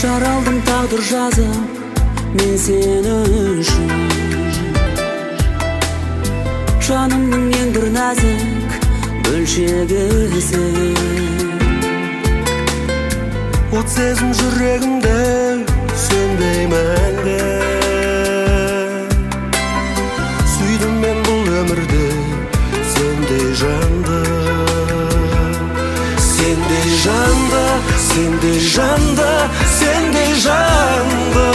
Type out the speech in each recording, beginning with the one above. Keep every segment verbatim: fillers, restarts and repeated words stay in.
Жаралдым тағдыр жазып мен сені үшін. Жанымның ең бір нәзік бөлшегісің. От сезім жүрегімде сөнбей мәңгі. Сүйдім мен бұл өмірде сендей жанды. Сендей жанды, сендей жанды, сендей жанды.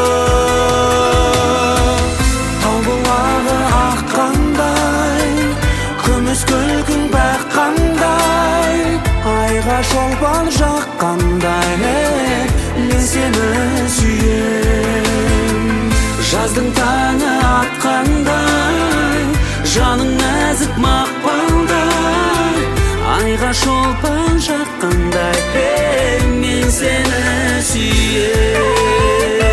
Тау бұлағы аққандай, күміс күлкің баққандай, айға шолпан жаққандай, мен сені сүйем. Жаздың таңы атқандай, жаның нәзік мақпалдай, айға шолпан жаққандай, мен сені сүйем.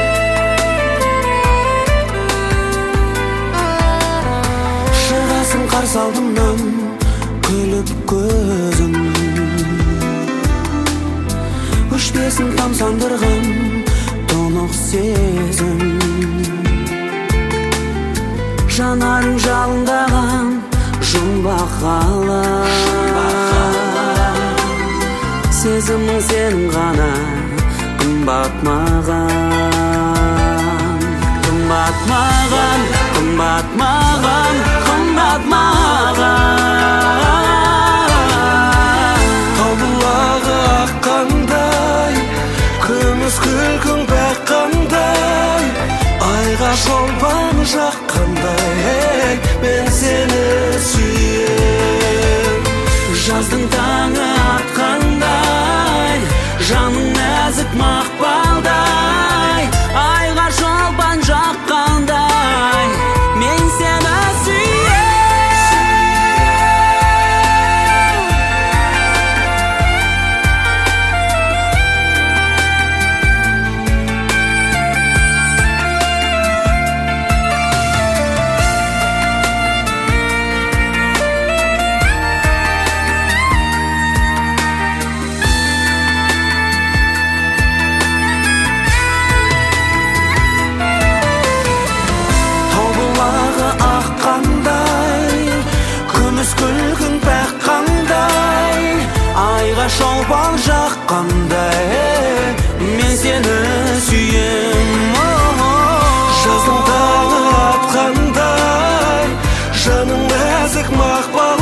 Шығасың қарсы алдымнан күліп көзің, өшпесін тамсандырған тұнық сезім. Жанарың жалындаған жұмбақ ғала, сезімің сенің ғана қымбат маған. Қымбат маған, қымбат маған, қымбат маған. Тау бұлағы аққандай, күміс күлкің баққандай, айға шолпан жаққандай, мен сені сүйем. Жаздың таңы атқандай, жаның нәзік мақпалдай, айға шолпан жаққандай, мен сені сүйем. Күлкің баққандай, айға шолпан жаққандай, мен сені сүйем. Жаздың таңы атқандай, жаның нәзік мақпал